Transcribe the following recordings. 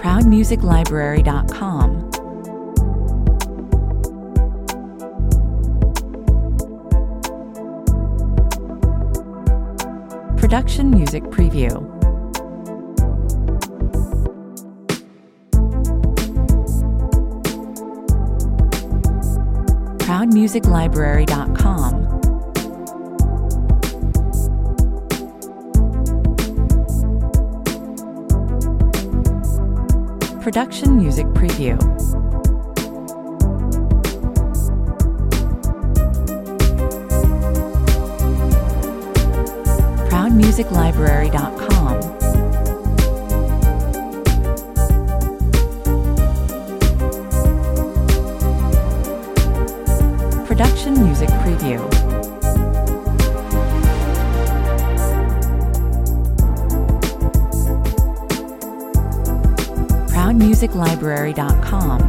ProudMusicLibrary.com. Production Music Preview. ProudMusicLibrary.com. Production Music Preview. ProudMusicLibrary.com. Production Music Preview. ProudMusicLibrary.com.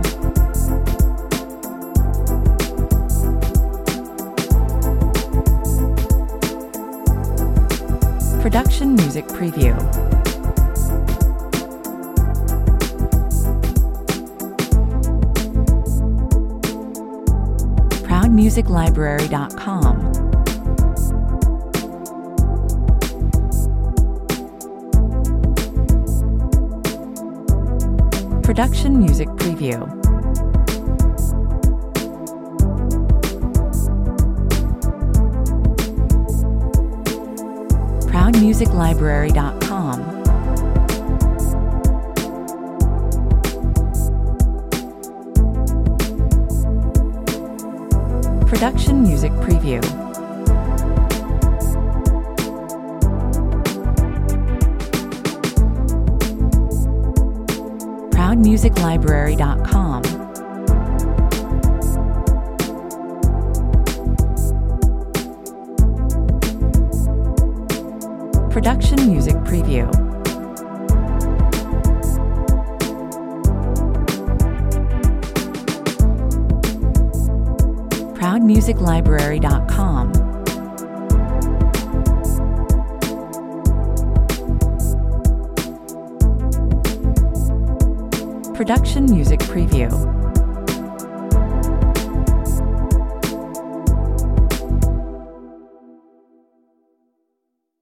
Production Music Preview. ProudMusicLibrary.com. Production Music Preview. ProudMusicLibrary.com. Production Music Preview. ProudMusicLibrary.com. Production Music Preview. ProudMusicLibrary.com. Production Music Preview.